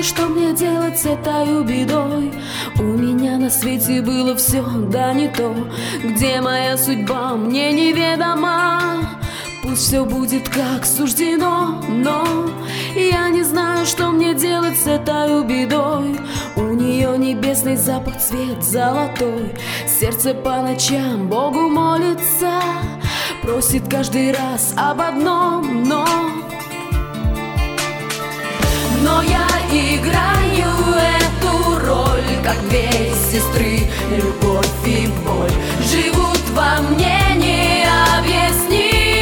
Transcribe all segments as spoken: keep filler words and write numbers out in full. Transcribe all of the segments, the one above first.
что мне делать с этой бедой. У меня на свете было все, да не то. Где моя судьба, мне неведома. Пусть все будет как суждено, но я не знаю, что мне делать с этой бедой. У нее небесный запах, цвет золотой. Сердце по ночам Богу молится, просит каждый раз об одном, но Но я играю эту роль, как две сестры, любовь и боль живут во мне необъяснимо.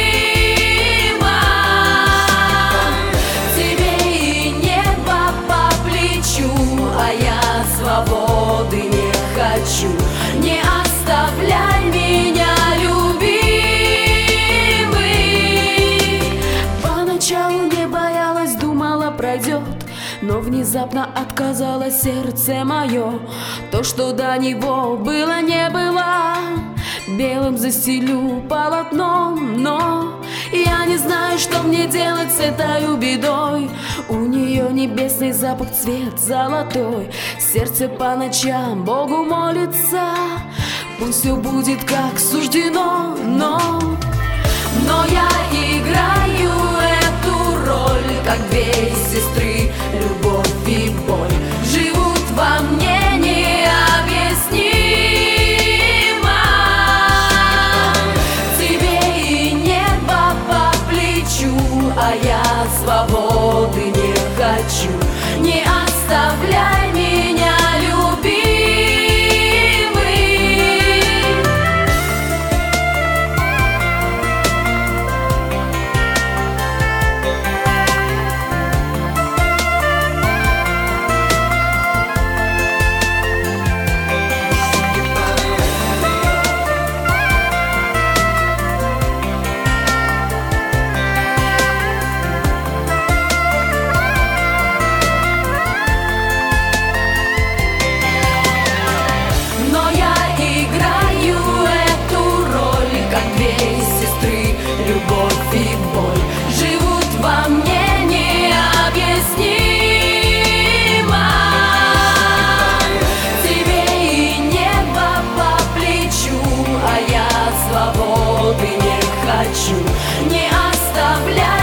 Тебе и небо по плечу, а я свободы не хочу. Не оставляй меня, любимый. Поначалу не боялась, думала, пройдет, но внезапно отказало сердце мое. То, что до него было, не было. Белым застелю полотном, но я не знаю, что мне делать с этой бедой. У нее небесный запах, цвет золотой. Сердце по ночам Богу молится, пусть все будет как суждено, но Но я играю эту роль, как две сестры, любовь и боль живут во мне необъяснимо. Тебе и небо по плечу, а я свободы не хочу. Не оставляй меня, любимый. Любовь и боль живут во мне необъяснимо. Тебе и небо по плечу, а я свободы не хочу. Не оставляй